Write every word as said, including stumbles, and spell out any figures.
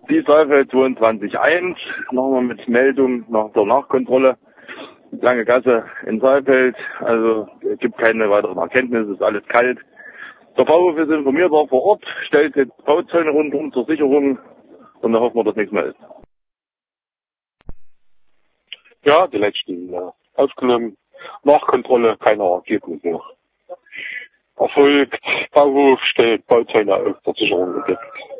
Die Saalfeld zweiundzwanzig eins, nochmal mit Meldung nach der Nachkontrolle. Lange Gasse in Saalfeld, also es gibt keine weiteren Erkenntnisse, ist alles kalt. Der Bauhof ist informiert, war vor Ort, stellt jetzt Bauzäune rundum zur Sicherung und dann hoffen wir, dass nichts mehr ist. Ja, die letzten äh, aufgenommen. Nachkontrolle, keine Ergebnisse. Erfolgt, Bauhof stellt Bauzäune auf zur Sicherung.